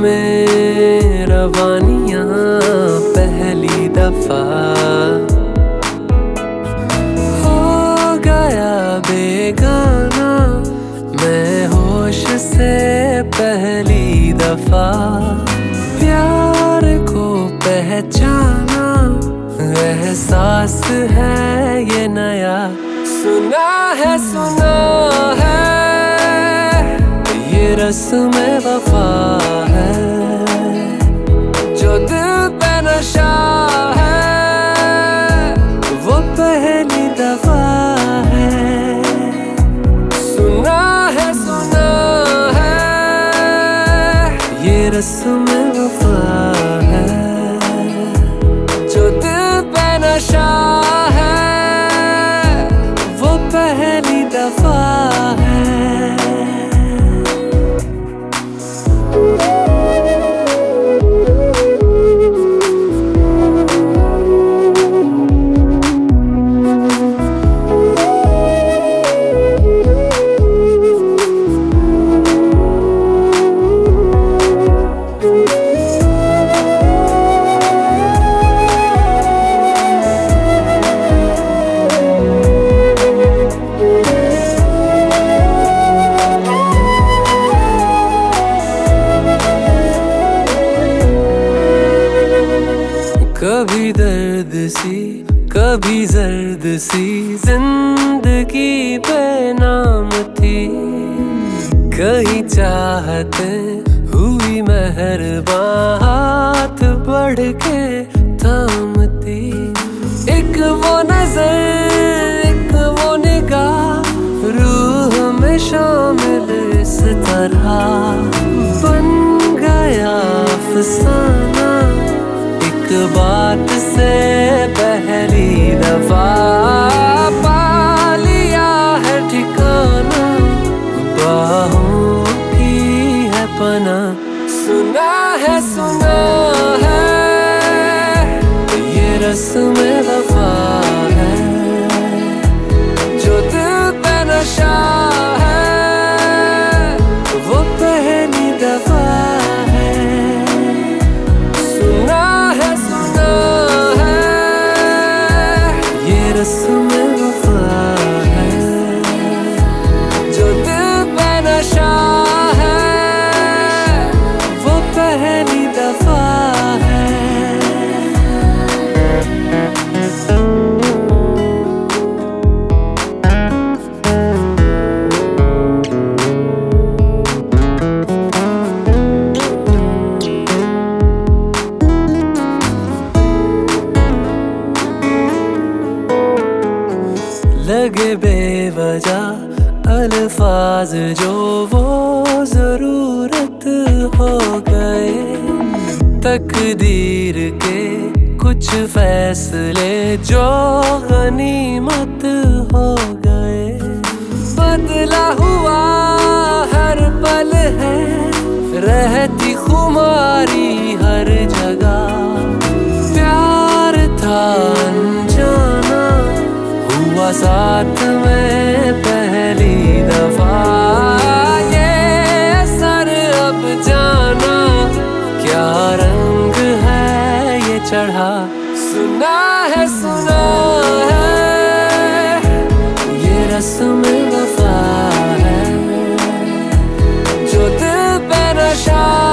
में रवानियां पहली दफा हो गया बेगाना मैं होश से पहली दफा प्यार को पहचाना एहसास है ये नया सुना है ये रस्म वफा है जो दिल पे नशा है वो पहली दफा है सुना है ये रस्म वफा है जो दिल पे नशा है वो पहली दफा है कभी दर्द सी कभी जर्द सी जिंदगी बेनाम थी कहीं चाहते हुई मेहरबान हाथ बढ़ के थामती एक वो नजर एक वो निगाह रूह में शामिल इस तरह बन गया अफसाना बात से पहली दफा पा लिया है ठिकाना बाहों की है पना सुना है ये रस्म वफा है जो दिल पे नशा है वो पहली दफा रस्म वफा है जो दिल पे नशा है वो पहली दफा है लगे बेवजह अल्फाज जो वो जरूरत हो गए तकदीर के कुछ फैसले जो गनीमत हो गए बदला हुआ हर पल है रहती खुमारी हर जगह प्यार था अनजाना हुआ साथ में पहली दफा ये असर अब जाना क्या रंग है ये चढ़ा सुना है ये रस्म वफा है जो दिल पे नशा